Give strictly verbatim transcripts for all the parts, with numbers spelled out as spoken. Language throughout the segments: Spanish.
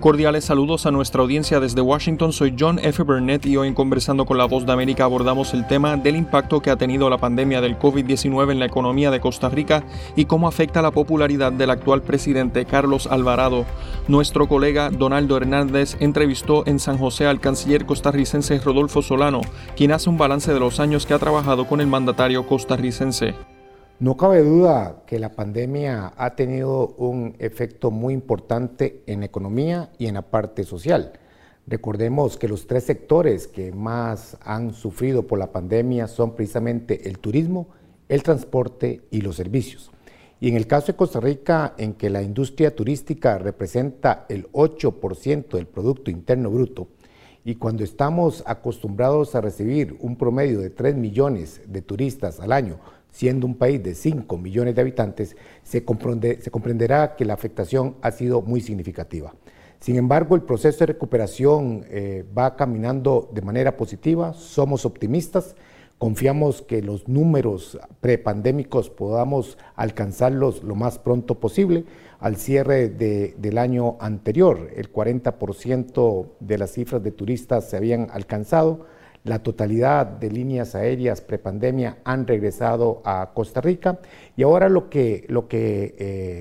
Cordiales saludos a nuestra audiencia desde Washington. Soy John F. Burnett y hoy en Conversando con la Voz de América abordamos el tema del impacto que ha tenido la pandemia del COVID diecinueve en la economía de Costa Rica y cómo afecta la popularidad del actual presidente Carlos Alvarado. Nuestro colega Donaldo Hernández entrevistó en San José al canciller costarricense Rodolfo Solano, quien hace un balance de los años que ha trabajado con el mandatario costarricense. No cabe duda que la pandemia ha tenido un efecto muy importante en la economía y en la parte social. Recordemos que los tres sectores que más han sufrido por la pandemia son precisamente el turismo, el transporte y los servicios. Y en el caso de Costa Rica, en que la industria turística representa el ocho por ciento del Producto Interno Bruto, y cuando estamos acostumbrados a recibir un promedio de tres millones de turistas al año, siendo un país de cinco millones de habitantes, se, comprende, se comprenderá que la afectación ha sido muy significativa. Sin embargo, el proceso de recuperación eh, va caminando de manera positiva, somos optimistas, confiamos que los números prepandémicos podamos alcanzarlos lo más pronto posible. Al cierre de, del año anterior, el cuarenta por ciento de las cifras de turistas se habían alcanzado. La totalidad de líneas aéreas prepandemia han regresado a Costa Rica y ahora lo que, lo que eh,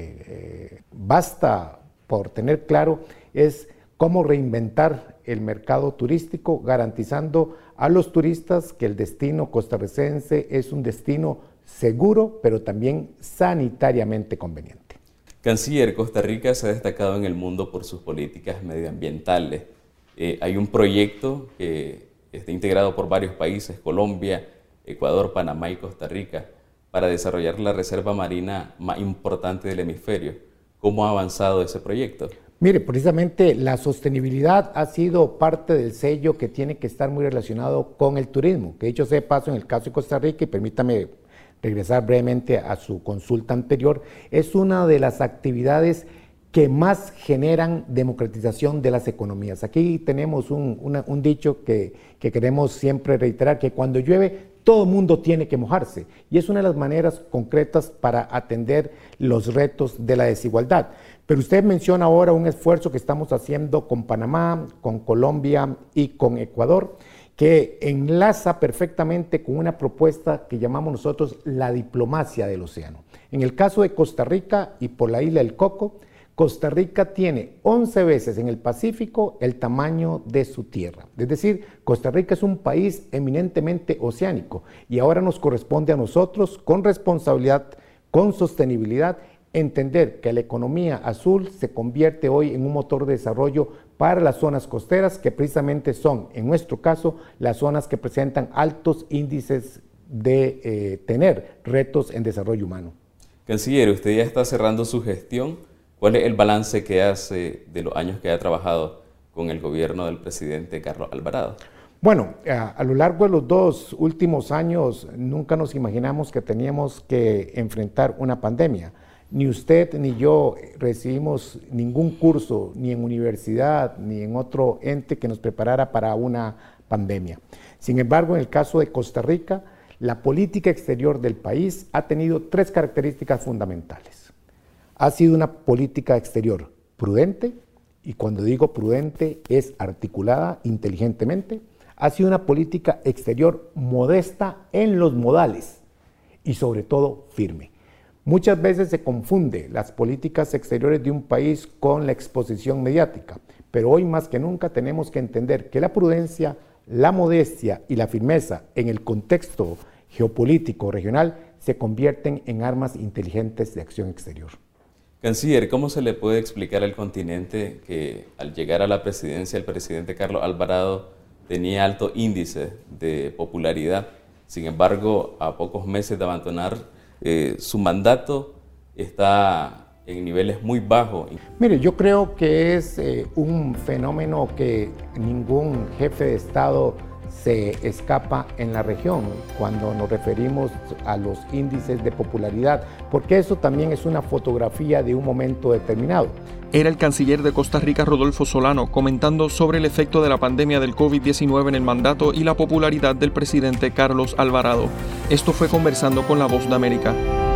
eh, basta por tener claro es cómo reinventar el mercado turístico, garantizando a los turistas que el destino costarricense es un destino seguro, pero también sanitariamente conveniente. Canciller, Costa Rica se ha destacado en el mundo por sus políticas medioambientales. Eh, hay un proyecto que está integrado por varios países, Colombia, Ecuador, Panamá y Costa Rica, para desarrollar la reserva marina más importante del hemisferio. ¿Cómo ha avanzado ese proyecto? Mire, precisamente la sostenibilidad ha sido parte del sello que tiene que estar muy relacionado con el turismo, que dicho sea de paso en el caso de Costa Rica, y permítame regresar brevemente a su consulta anterior, es una de las actividades que más generan democratización de las economías. Aquí tenemos un, una, un dicho que, que queremos siempre reiterar, que cuando llueve todo el mundo tiene que mojarse, y es una de las maneras concretas para atender los retos de la desigualdad. Pero usted menciona ahora un esfuerzo que estamos haciendo con Panamá, con Colombia y con Ecuador, que enlaza perfectamente con una propuesta que llamamos nosotros la diplomacia del océano. En el caso de Costa Rica y por la isla del Coco, Costa Rica tiene once veces en el Pacífico el tamaño de su tierra. Es decir, Costa Rica es un país eminentemente oceánico y ahora nos corresponde a nosotros, con responsabilidad, con sostenibilidad, entender que la economía azul se convierte hoy en un motor de desarrollo para las zonas costeras, que precisamente son, en nuestro caso, las zonas que presentan altos índices de eh, tener retos en desarrollo humano. Canciller, usted ya está cerrando su gestión. ¿Cuál es el balance que hace de los años que ha trabajado con el gobierno del presidente Carlos Alvarado? Bueno, a, a lo largo de los dos últimos años nunca nos imaginamos que teníamos que enfrentar una pandemia. Ni usted ni yo recibimos ningún curso, ni en universidad, ni en otro ente que nos preparara para una pandemia. Sin embargo, en el caso de Costa Rica, la política exterior del país ha tenido tres características fundamentales. Ha sido una política exterior prudente, y cuando digo prudente es articulada inteligentemente. Ha sido una política exterior modesta en los modales y sobre todo firme. Muchas veces se confunde las políticas exteriores de un país con la exposición mediática, pero hoy más que nunca tenemos que entender que la prudencia, la modestia y la firmeza en el contexto geopolítico regional se convierten en armas inteligentes de acción exterior. Canciller, ¿cómo se le puede explicar al continente que al llegar a la presidencia el presidente Carlos Alvarado tenía alto índice de popularidad? Sin embargo, a pocos meses de abandonar eh, su mandato, está en niveles muy bajos. Mire, yo creo que es eh, un fenómeno que ningún jefe de Estado se escapa en la región cuando nos referimos a los índices de popularidad, porque eso también es una fotografía de un momento determinado. Era el canciller de Costa Rica, Rodolfo Solano, comentando sobre el efecto de la pandemia del COVID diecinueve en el mandato y la popularidad del presidente Carlos Alvarado. Esto fue Conversando con la Voz de América.